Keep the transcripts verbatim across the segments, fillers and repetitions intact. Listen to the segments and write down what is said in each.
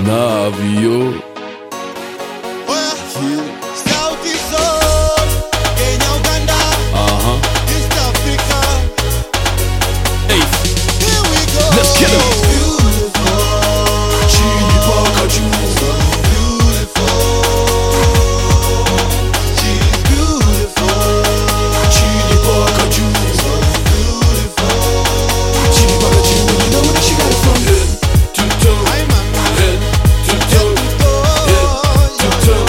Navio. Sauti Sol, Kenya, Uganda, Uh-huh. East Africa. Hey, Here we go. let's get 'em. Beautiful, Chini paka juu. beautiful. She's beautiful, Chini paka juu. beautiful. Chini paka juu. You know where she got it from? Head to toe. Hi, mama. Head to toe. Head to toe.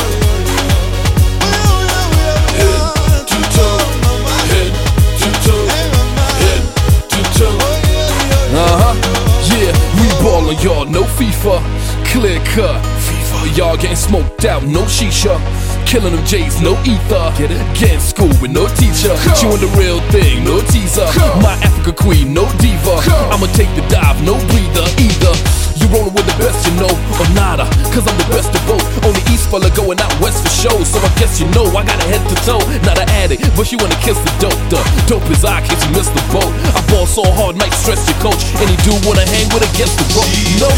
Head to toe. Head to toe. Head to toe. Uh-huh. Yeah, we ballin', y'all, no FIFA. Clear cut. FIFA. Y'all getting smoked out, no shisha. Killing them J's, no ether. Get it? Getting school with no teacher. Chewing the real thing, no teaser. My Africa queen, no diva. I'ma take the dive, no breather either. You rollin' with the best, you know, or nada. Cause I'm the best of both. Only East fella going out west for show. So I guess you know I got a head to toe. Not an addict, but she wanna kiss the dope. The dope is I case you missed the boat. I ball so hard, might stress your coach. Any dude wanna hang with against the rope. No.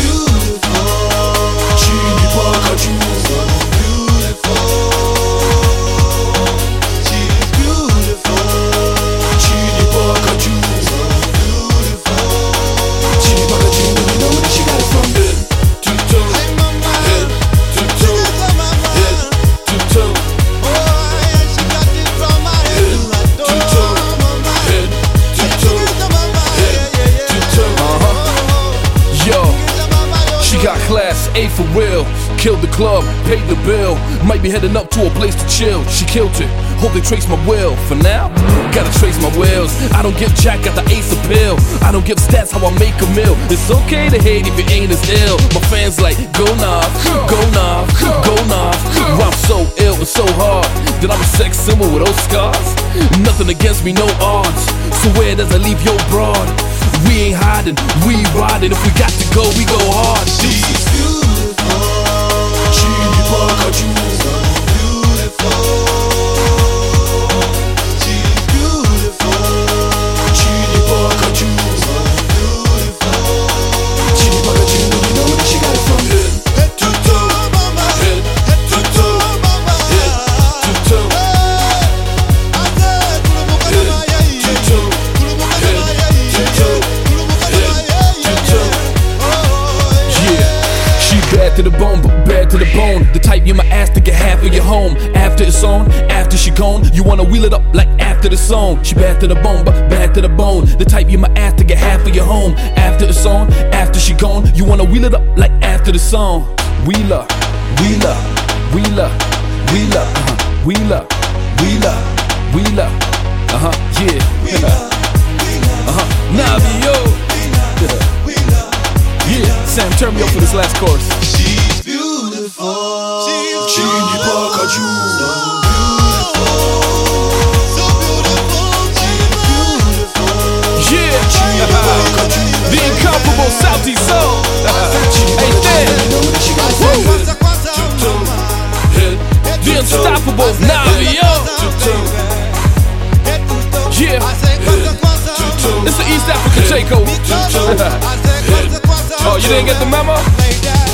Chini paka juu. Chini paka juu. Chini paka juu. You know where she got it from? Head to toe. Head to toe. Head to toe. Head to toe. Head to toe. Head to toe. Uh-huh. Yo, she got class A for real. Killed the club, paid the bill. Might be heading up to a place to chill. She killed it. Hope they trace my will. For now, gotta trace my wills. I don't give Jack got the ace appeal. I don't give stats how I make a meal. It's okay to hate if you ain't as ill. My fans like, go Nav, go Nav, go Nav. I'm so ill and so hard that I'm a sex symbol with those scars. Nothing against me, no odds. So where does I leave your broad? We ain't hiding, we riding. If we got to go, we go hard. She's beautiful, Chini paka juu. beautiful. She's beautiful, Chini paka juu. beautiful. Chini paka juu. You know where she got it from? Head Head to toe, mama. Head Head to toe, mama. Head to toe. I said, kulumuka Head mama, yeah, to yeah. toe. Kulumuka Head mama, yeah, to yeah. toe. Kulumuka Head mama, yeah, to yeah, toe. yeah. Oh, Yeah, she bad to the bone, but bad to the bone. The type you my ass to get half of your home. After it's on, after she gone, you wanna wheel it up like after the song. She bad to the bone, but bad to the bone. The type you my ass to get half of your home. After it's on, after she gone, you wanna wheel it up like after the song. Wheeler, wheeler, wheeler, wheeler, uh-huh. Wheeler, wheeler, wheeler, uh-huh, yeah, uh-huh, Navio. Yeah, Sam, turn me up for this last chorus. she's beautiful. She's Chini paka juu. beautiful. So beautiful. She's beautiful. Yeah, the incomparable Southeast Soul. Hey, there. Kwanza, kwanza, mama. Head, the unstoppable Navio. Head to toe. Yeah. I say kwanza, kwanza, mama. It's the East African takeover. I say kwanza, kwanza, Oh, you didn't get the memo? mama.